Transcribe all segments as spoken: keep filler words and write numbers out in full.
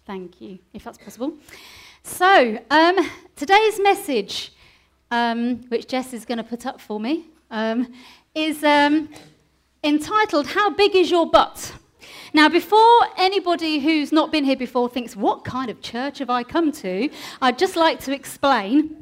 Thank you, if that's possible. So, um, today's message, um, which Jess is going to put up for me, um, is um, entitled, How Big Is Your Butt? Now, before anybody who's not been here before thinks, what kind of church have I come to? I'd just like to explain.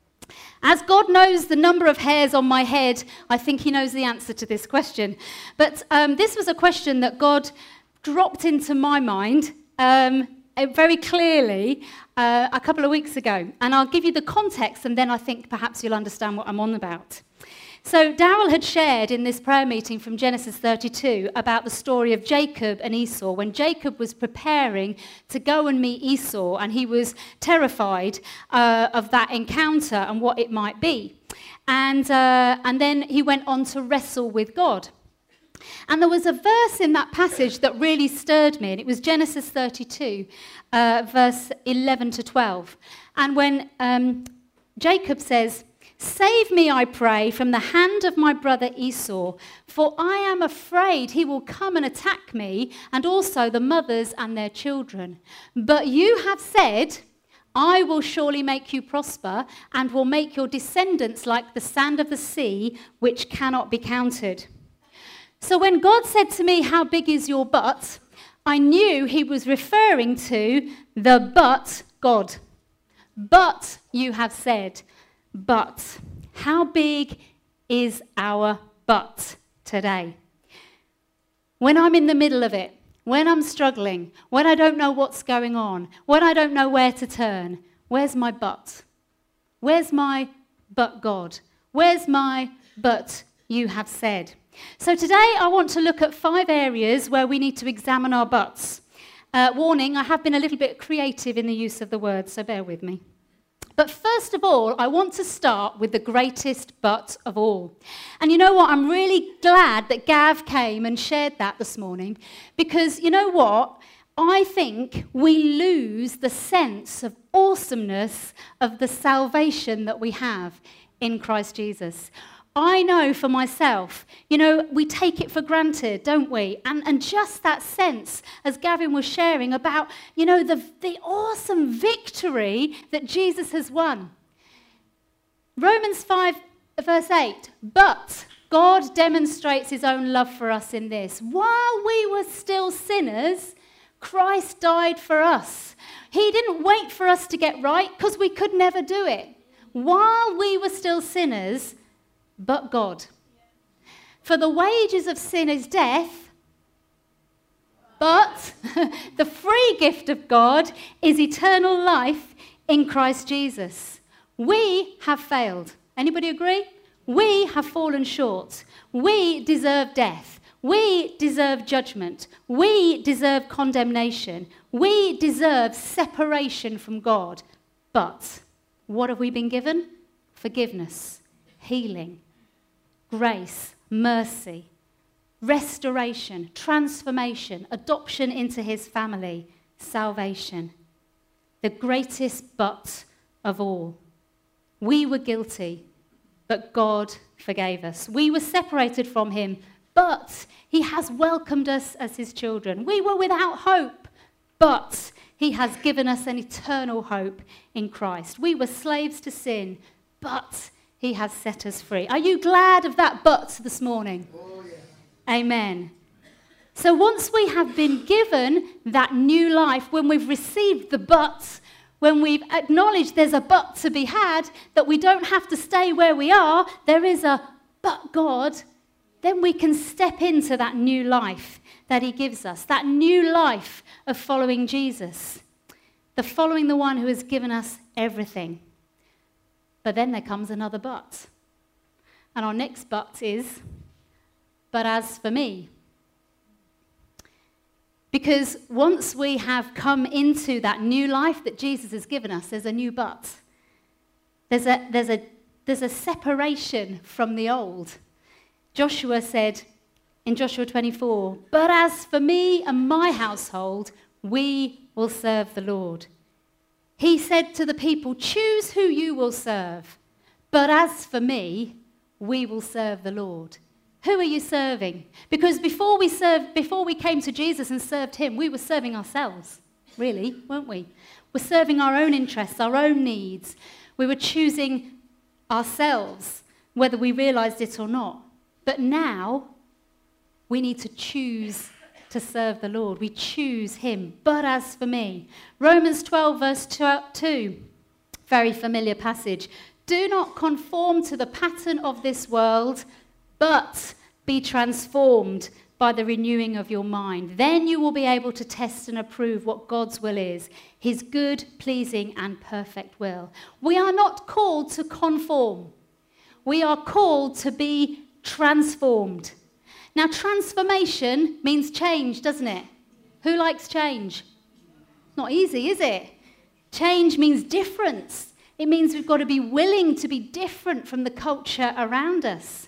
As God knows the number of hairs on my head, I think he knows the answer to this question. But um, this was a question that God dropped into my mind um, very clearly uh, a couple of weeks ago. And I'll give you the context, and then I think perhaps you'll understand what I'm on about. So Daryl had shared in this prayer meeting from Genesis thirty-two about the story of Jacob and Esau, when Jacob was preparing to go and meet Esau, and he was terrified uh, of that encounter and what it might be. And, uh, and then he went on to wrestle with God. And there was a verse in that passage that really stirred me, and it was Genesis thirty-two, uh, verse eleven to twelve. And when um, Jacob says, "Save me, I pray, from the hand of my brother Esau, for I am afraid he will come and attack me, and also the mothers and their children. But you have said, I will surely make you prosper, and will make your descendants like the sand of the sea, which cannot be counted." So when God said to me, "How big is your butt?" I knew he was referring to the but God. But you have said, but how big is our butt today? When I'm in the middle of it, when I'm struggling, when I don't know what's going on, when I don't know where to turn, where's my butt? Where's my but God? Where's my but you have said? So today I want to look at five areas where we need to examine our butts. Uh, warning, I have been a little bit creative in the use of the word, so bear with me. But first of all, I want to start with the greatest but of all. And you know what? I'm really glad that Gav came and shared that this morning, because you know what? I think we lose the sense of awesomeness of the salvation that we have in Christ Jesus. I know for myself, you know, we take it for granted, don't we? And, and just that sense, as Gavin was sharing, about, you know, the, the awesome victory that Jesus has won. Romans five, verse eight, but God demonstrates his own love for us in this. While we were still sinners, Christ died for us. He didn't wait for us to get right, because we could never do it. While we were still sinners, but God. For the wages of sin is death, but the free gift of God is eternal life in Christ Jesus. We have failed. Anybody agree? We have fallen short. We deserve death. We deserve judgment. We deserve condemnation. We deserve separation from God. But what have we been given? Forgiveness, healing, grace, mercy, restoration, transformation, adoption into his family, salvation. The greatest but of all. We were guilty, but God forgave us. We were separated from him, but he has welcomed us as his children. We were without hope, but he has given us an eternal hope in Christ. We were slaves to sin, but he has set us free. Are you glad of that but this morning? Oh, yeah. Amen. So once we have been given that new life, when we've received the but, when we've acknowledged there's a but to be had, that we don't have to stay where we are, there is a but God, then we can step into that new life that he gives us, that new life of following Jesus, the following the one who has given us everything. But then there comes another but. And our next but is, but as for me. Because once we have come into that new life that Jesus has given us, there's a new but. There's a, there's a, there's a separation from the old. Joshua said in Joshua twenty-four, but as for me and my household, we will serve the Lord. He said to the people, choose who you will serve. But as for me, we will serve the Lord. Who are you serving? Because before we served, before we came to Jesus and served him, we were serving ourselves. really, weren't we? We're serving our own interests, our own needs. We were choosing ourselves, whether we realised it or not. But now, we need to choose to serve the Lord. We choose him. But as for me, Romans twelve, verse two, very familiar passage. Do not conform to the pattern of this world, but be transformed by the renewing of your mind. Then you will be able to test and approve what God's will is, his good, pleasing, and perfect will. We are not called to conform. We are called to be transformed. Now, transformation means change, doesn't it? Who likes change? Not easy, is it? Change means difference. It means we've got to be willing to be different from the culture around us.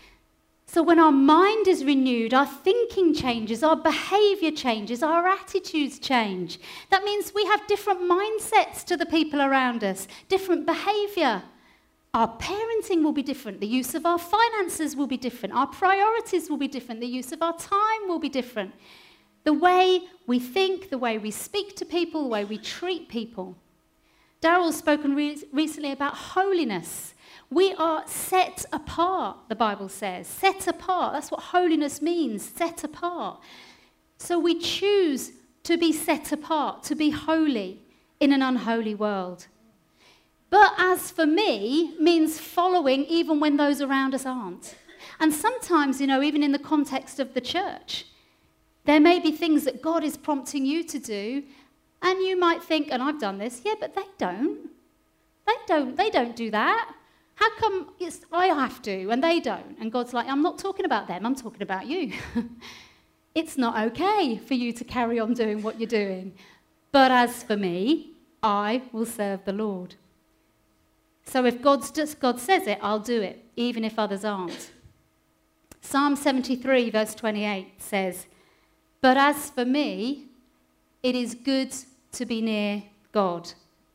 So when our mind is renewed, our thinking changes, our behaviour changes, our attitudes change. That means we have different mindsets to the people around us, different behaviour. Our parenting will be different. The use of our finances will be different. Our priorities will be different. The use of our time will be different. The way we think, the way we speak to people, the way we treat people. Daryl's spoken re- recently about holiness. We are set apart, the Bible says. Set apart. That's what holiness means, set apart. So we choose to be set apart, to be holy in an unholy world. But as for me, means following even when those around us aren't. And sometimes, you know, even in the context of the church, there may be things that God is prompting you to do, and you might think, and I've done this, yeah, but they don't. They don't, they don't do that. How come it's, I have to and they don't? And God's like, I'm not talking about them, I'm talking about you. It's not okay for you to carry on doing what you're doing. But as for me, I will serve the Lord. So if God's just, God says it, I'll do it, even if others aren't. Psalm seventy-three, verse twenty-eight says, but as for me, it is good to be near God.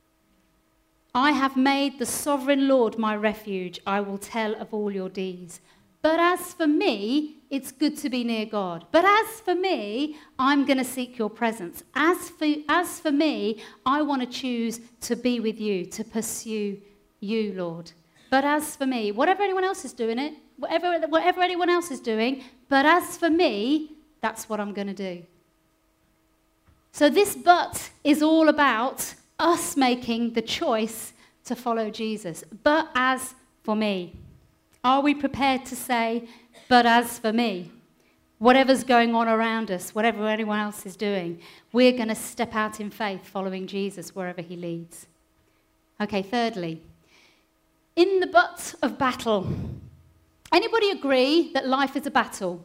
I have made the sovereign Lord my refuge. I will tell of all your deeds. But as for me, it's good to be near God. But as for me, I'm going to seek your presence. As for, as for me, I want to choose to be with you, to pursue you, Lord. But as for me, whatever anyone else is doing it, whatever, whatever anyone else is doing, but as for me, that's what I'm going to do. So this but is all about us making the choice to follow Jesus. But as for me, are we prepared to say, but as for me, whatever's going on around us, whatever anyone else is doing, we're going to step out in faith following Jesus wherever he leads. Okay, thirdly, in the butt of battle. Anybody agree that life is a battle?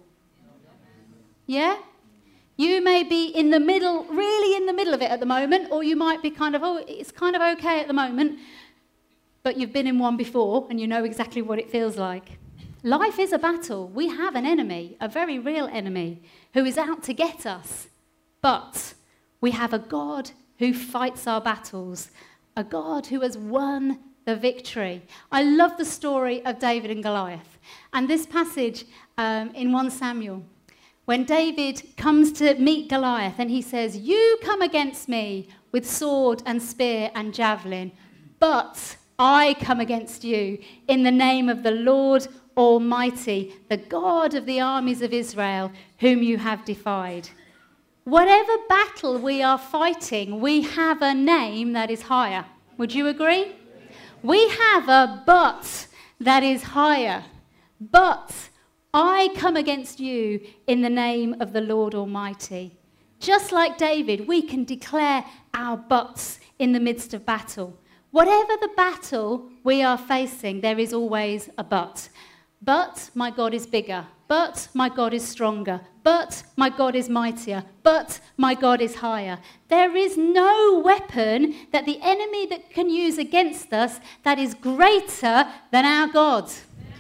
Yeah? You may be in the middle, really in the middle of it at the moment, or you might be kind of, oh, it's kind of okay at the moment, but you've been in one before and you know exactly what it feels like. Life is a battle. We have an enemy, a very real enemy, who is out to get us. But we have a God who fights our battles, a God who has won the victory. I love the story of David and Goliath. And this passage um, in First Samuel, when David comes to meet Goliath and he says, you come against me with sword and spear and javelin, but I come against you in the name of the Lord Almighty, the God of the armies of Israel, whom you have defied. Whatever battle we are fighting, we have a name that is higher. Would you agree? We have a but that is higher. But I come against you in the name of the Lord Almighty. Just like David, we can declare our buts in the midst of battle. Whatever the battle we are facing, there is always a but. But my God is bigger. But my God is stronger. But my God is mightier. But my God is higher. There is no weapon that the enemy that can use against us that is greater than our God.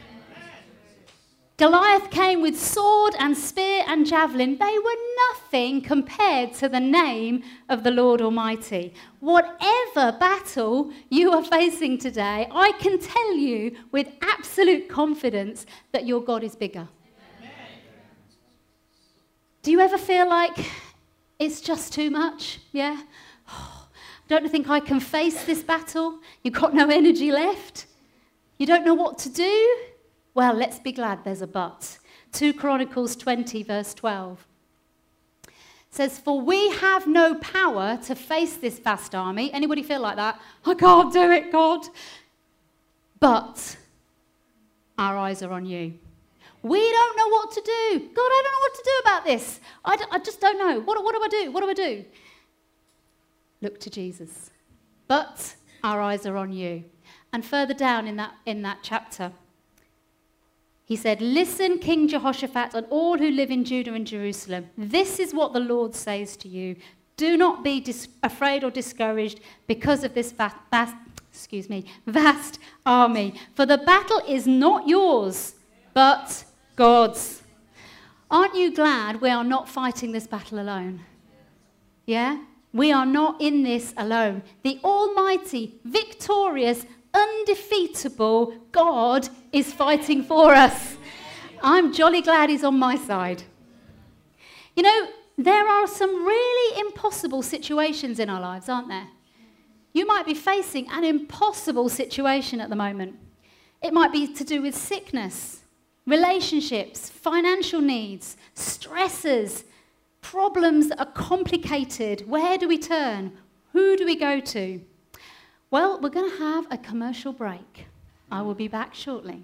Goliath came with sword and spear and javelin. They were nothing compared to the name of the Lord Almighty. Whatever battle you are facing today, I can tell you with absolute confidence that your God is bigger. Amen. Do you ever feel like It's just too much, yeah? Oh, don't think I can face this battle. You've got no energy left. You don't know what to do. Well, let's be glad there's a but. Second Chronicles twenty, verse twelve. Says, for we have no power to face this vast army. Anybody feel like that? I can't do it, God. But our eyes are on you. We don't know what to do. God, I don't know what to do about this. I, d- I just don't know. What, what do I do? What do I do? Look to Jesus. But our eyes are on you. And further down in that, in that chapter, he said, listen, King Jehoshaphat, and all who live in Judah and Jerusalem. This is what the Lord says to you. Do not be dis- afraid or discouraged because of this vast, vast, excuse me, vast army. For the battle is not yours, but God's. Aren't you glad we are not fighting this battle alone? Yeah? We are not in this alone. The almighty, victorious, undefeatable God is fighting for us. I'm jolly glad he's on my side. You know, there are some really impossible situations in our lives, aren't there? You might be facing an impossible situation at the moment. It might be to do with sickness, relationships, financial needs, stresses, problems that are complicated. Where do we turn? Who do we go to? Well, we're going to have a commercial break. I will be back shortly.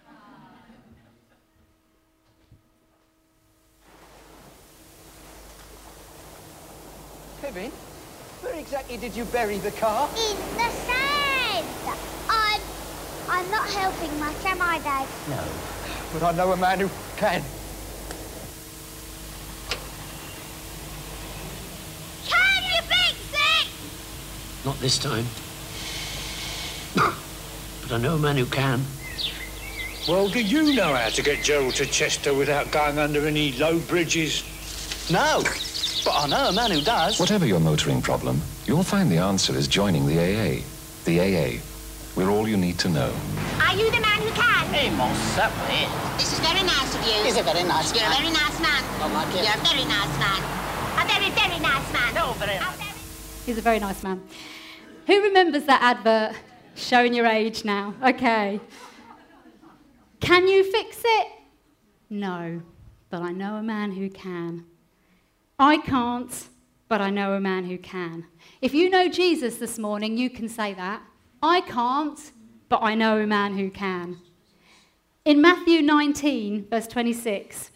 Kevin, where exactly did you bury the car? In the sand. I'm, I'm not helping much, am I, Dad? No, but I know a man who can. Can you fix it? Not this time. But I know a man who can. Well, do you know how to get Gerald to Chester without going under any low bridges? No, but I know a man who does. Whatever your motoring problem, you'll find the answer is joining the A A. The A A. We're all you need to know. Are you the man who can? He most certainly is. This is very nice of you. He's a very nice You're man. a very nice man. I like it. You're a very nice man. A very, very nice man. No, very A nice. very- He's a very nice man. Who remembers that advert? Showing your age now. Okay. Can you fix it? No, but I know a man who can. I can't, but I know a man who can. If you know Jesus this morning, you can say that. I can't, but I know a man who can. In Matthew nineteen, verse twenty-six,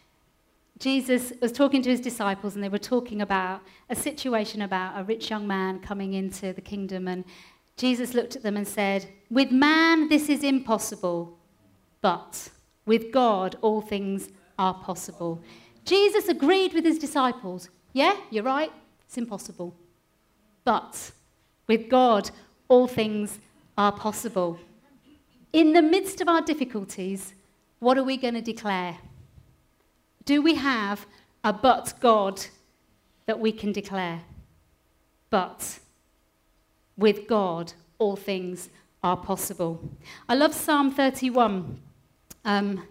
Jesus was talking to his disciples, and they were talking about a situation about a rich young man coming into the kingdom, and Jesus looked at them and said, with man this is impossible, but with God all things are possible. Jesus agreed with his disciples. Yeah, you're right, it's impossible. But with God all things are possible. In the midst of our difficulties, what are we going to declare? Do we have a but God that we can declare? But with God, all things are possible. I love Psalm thirty-one. Um,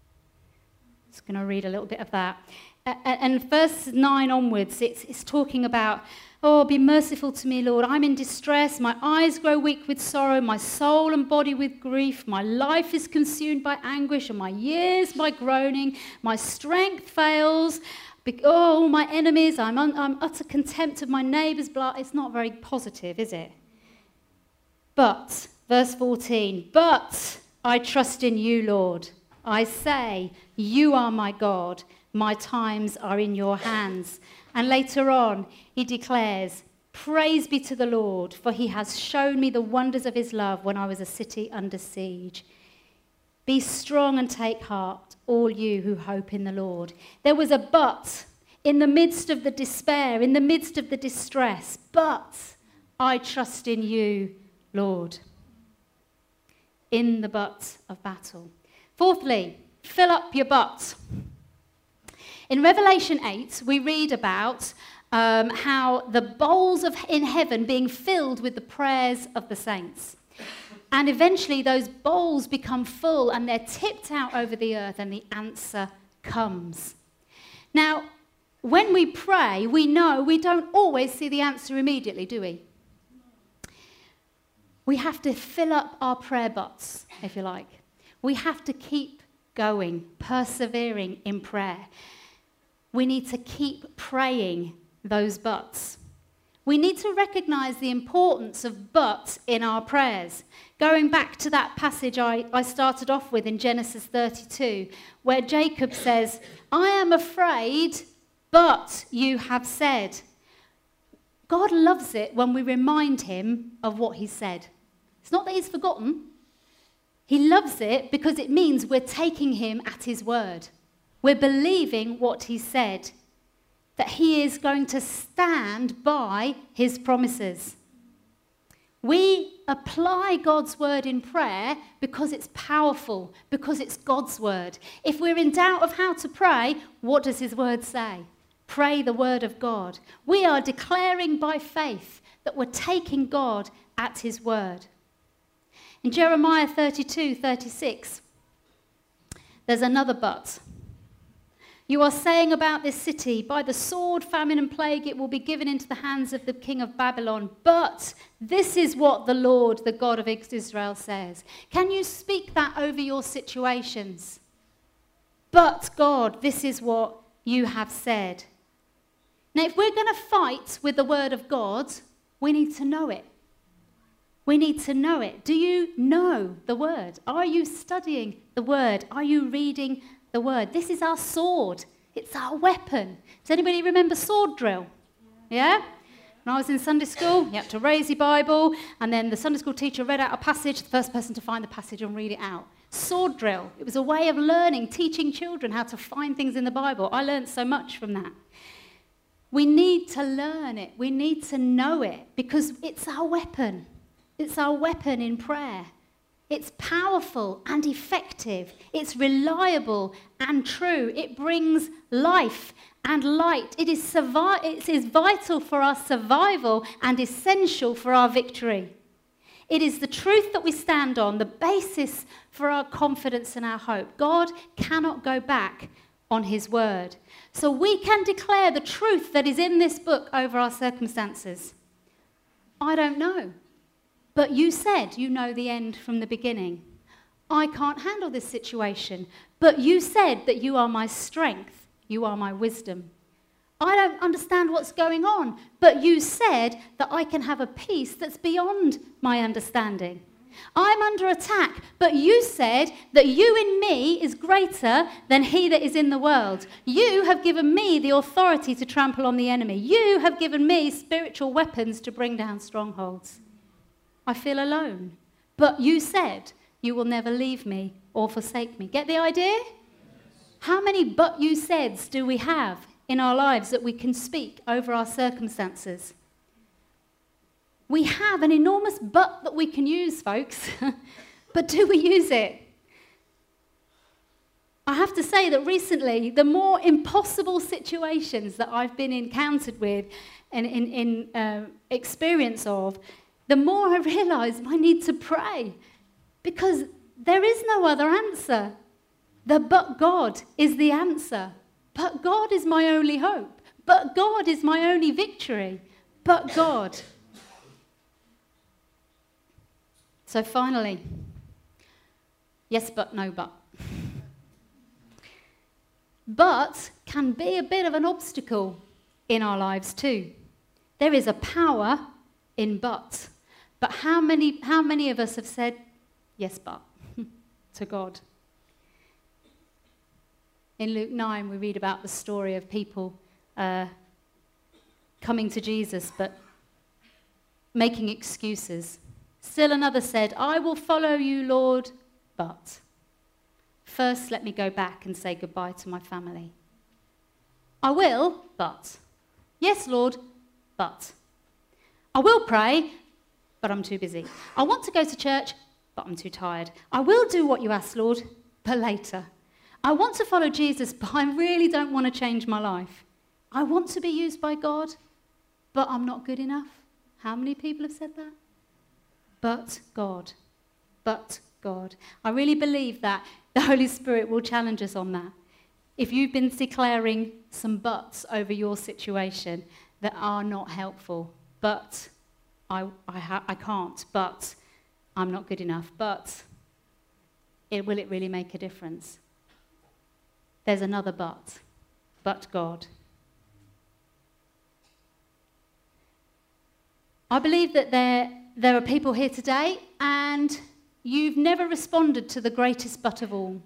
just going to read a little bit of that. A- and verse nine onwards, it's, it's talking about, oh, be merciful to me, Lord. I'm in distress. My eyes grow weak with sorrow, my soul and body with grief. My life is consumed by anguish, and my years by groaning. My strength fails. Be- oh, my enemies, I'm, un- I'm utter contempt of my neighbour's blood. It's not very positive, is it? But, verse fourteen, but I trust in you, Lord. I say, you are my God. My times are in your hands. And later on, he declares, praise be to the Lord, for he has shown me the wonders of his love when I was a city under siege. Be strong and take heart, all you who hope in the Lord. There was a but in the midst of the despair, in the midst of the distress. But I trust in you, Lord. In the but of battle. Fourthly, fill up your but. In Revelation eight, we read about um, how the bowls of in heaven being filled with the prayers of the saints. And eventually those bowls become full and they're tipped out over the earth and the answer comes. Now, when we pray, we know we don't always see the answer immediately, do we? We have to fill up our prayer butts, if you like. We have to keep going, persevering in prayer. We need to keep praying those buts. We need to recognize the importance of buts in our prayers. Going back to that passage I, I started off with in Genesis thirty-two, where Jacob says, I am afraid, but you have said. God loves it when we remind him of what he said. It's not that he's forgotten. He loves it because it means we're taking him at his word. We're believing what he said, that he is going to stand by his promises. We apply God's word in prayer because it's powerful, because it's God's word. If we're in doubt of how to pray, what does his word say? Pray the word of God. We are declaring by faith that we're taking God at his word. In Jeremiah thirty-two, thirty-six, there's another but. You are saying about this city, by the sword, famine, and plague, it will be given into the hands of the king of Babylon. But this is what the Lord, the God of Israel, says. Can you speak that over your situations? But God, this is what you have said. Now, if we're going to fight with the word of God, we need to know it. We need to know it. Do you know the word? Are you studying the word? Are you reading the word? This is our sword. It's our weapon. Does anybody remember sword drill? Yeah? When I was in Sunday school, you had to raise your Bible, and then the Sunday school teacher read out a passage, the first person to find the passage and read it out. Sword drill. It was a way of learning, teaching children how to find things in the Bible. I learned so much from that. We need to learn it. We need to know it because it's our weapon. It's our weapon in prayer. It's powerful and effective. It's reliable and true. It brings life and light. It is, survi- it is vital for our survival and essential for our victory. It is the truth that we stand on, the basis for our confidence and our hope. God cannot go back on his word. So we can declare the truth that is in this book over our circumstances. I don't know. But you said you know the end from the beginning. I can't handle this situation. But you said that you are my strength. You are my wisdom. I don't understand what's going on. But you said that I can have a peace that's beyond my understanding. I'm under attack. But you said that you in me is greater than he that is in the world. You have given me the authority to trample on the enemy. You have given me spiritual weapons to bring down strongholds. I feel alone. But you said you will never leave me or forsake me. Get the idea? How many but you saids do we have in our lives that we can speak over our circumstances? We have an enormous but that we can use, folks. But do we use it? I have to say that recently, the more impossible situations that I've been encountered with and in, in uh, experience of, the more I realise I need to pray because there is no other answer. The but God is the answer. But God is my only hope. But God is my only victory. But God. So finally, yes, but no, but. But can be a bit of an obstacle in our lives too. There is a power in but. But how many, how many of us have said, yes, but, to God? In Luke nine, we read about the story of people uh, coming to Jesus, but making excuses. Still another said, I will follow you, Lord, but first let me go back and say goodbye to my family. I will, but. Yes, Lord, but. I will pray, but I'm too busy. I want to go to church, but I'm too tired. I will do what you ask, Lord, but later. I want to follow Jesus, but I really don't want to change my life. I want to be used by God, but I'm not good enough. How many people have said that? But God. But God. I really believe that the Holy Spirit will challenge us on that. if you've been declaring some buts over your situation that are not helpful, but I, I, ha- I can't, but I'm not good enough, but it, will it really make a difference? There's another but, but God. I believe that there, there are people here today and you've never responded to the greatest but of all.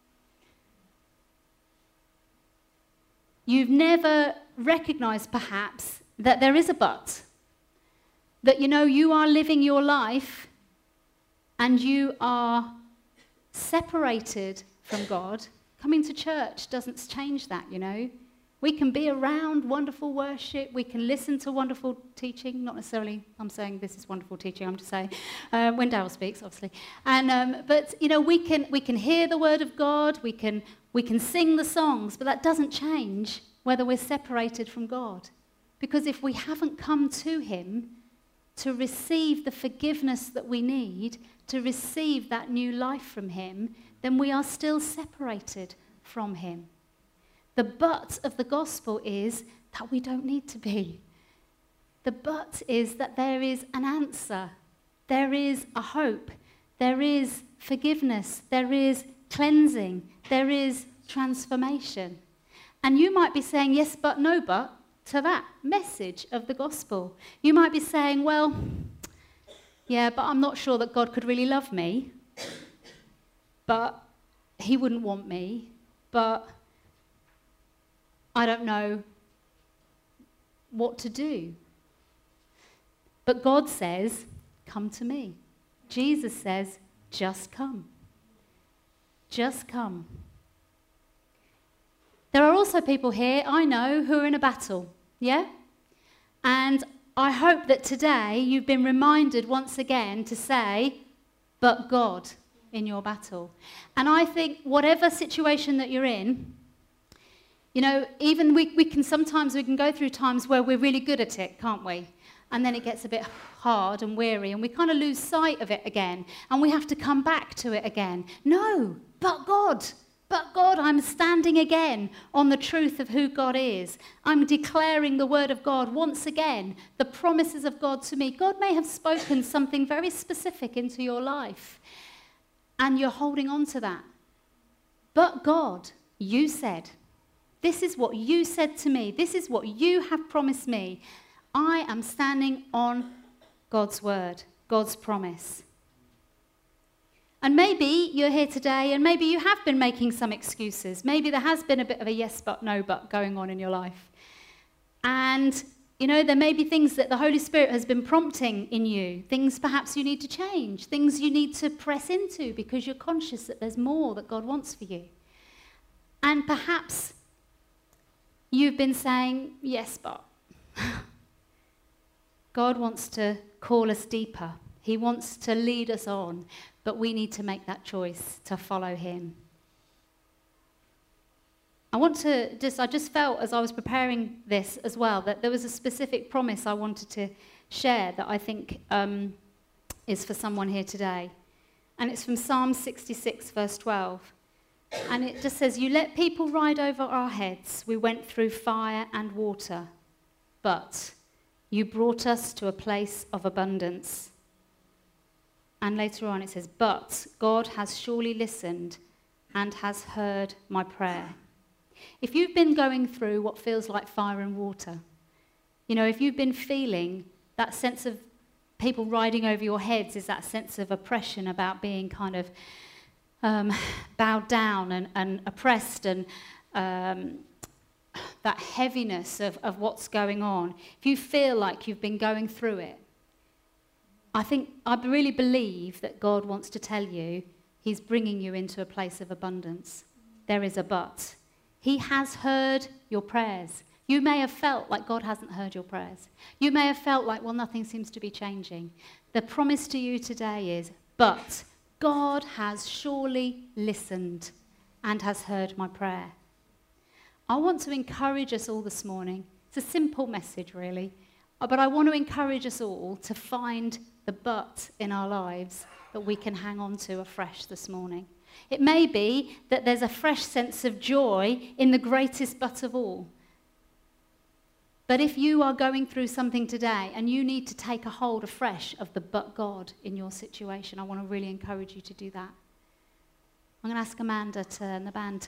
You've never recognised, perhaps, that there is a but. That, you know, you are living your life and you are separated from God. Coming to church doesn't change that, you know. We can be around wonderful worship. We can listen to wonderful teaching. Not necessarily, I'm saying this is wonderful teaching, I'm just saying, uh, when Darryl speaks, obviously. And, um, but, you know, we can, we can hear the word of God. We can, we can sing the songs, but that doesn't change whether we're separated from God. Because if we haven't come to him to receive the forgiveness that we need, to receive that new life from him, then we are still separated from him. The but of the gospel is that we don't need to be. The but is that there is an answer. There is a hope. There is forgiveness. There is cleansing. There is transformation. And you might be saying yes, but no, but to that message of the gospel. You might be saying, well, yeah, but I'm not sure that God could really love me. But he wouldn't want me. But I don't know what to do. But God says, come to me. Jesus says, just come. Just come. There are also people here, I know, who are in a battle, yeah? And I hope that today you've been reminded once again to say, but God in your battle. And I think whatever situation that you're in, you know, even we, we can sometimes, we can go through times where we're really good at it, can't we? And then it gets a bit hard and weary and we kind of lose sight of it again and we have to come back to it again. No, but God, but God, I'm standing again on the truth of who God is. I'm declaring the word of God once again, the promises of God to me. God may have spoken something very specific into your life and you're holding on to that. But God, you said, this is what you said to me. This is what you have promised me. I am standing on God's word, God's promise. And maybe you're here today and maybe you have been making some excuses. Maybe there has been a bit of a yes but, no but going on in your life. And, you know, there may be things that the Holy Spirit has been prompting in you. Things perhaps you need to change. Things you need to press into because you're conscious that there's more that God wants for you. And perhaps you've been saying, yes, but God wants to call us deeper. He wants to lead us on, but we need to make that choice to follow him. I want to just, I just felt as I was preparing this as well, that there was a specific promise I wanted to share that I think um, is for someone here today. And it's from Psalm sixty-six, verse twelve. And it just says, you let people ride over our heads. We went through fire and water, but you brought us to a place of abundance. And later on it says, but God has surely listened and has heard my prayer. If you've been going through what feels like fire and water, you know, if you've been feeling that sense of people riding over your heads, is that sense of oppression about being kind of Um, bowed down and, and oppressed and um, that heaviness of, of what's going on, if you feel like you've been going through it, I think, I really believe that God wants to tell you he's bringing you into a place of abundance. There is a but. He has heard your prayers. You may have felt like God hasn't heard your prayers. You may have felt like, well, nothing seems to be changing. The promise to you today is, but God has surely listened and has heard my prayer. I want to encourage us all this morning. It's a simple message, really. But I want to encourage us all to find the but in our lives that we can hang on to afresh this morning. It may be that there's a fresh sense of joy in the greatest but of all. But if you are going through something today and you need to take a hold afresh of the but God in your situation, I want to really encourage you to do that. I'm going to ask Amanda to, and the band to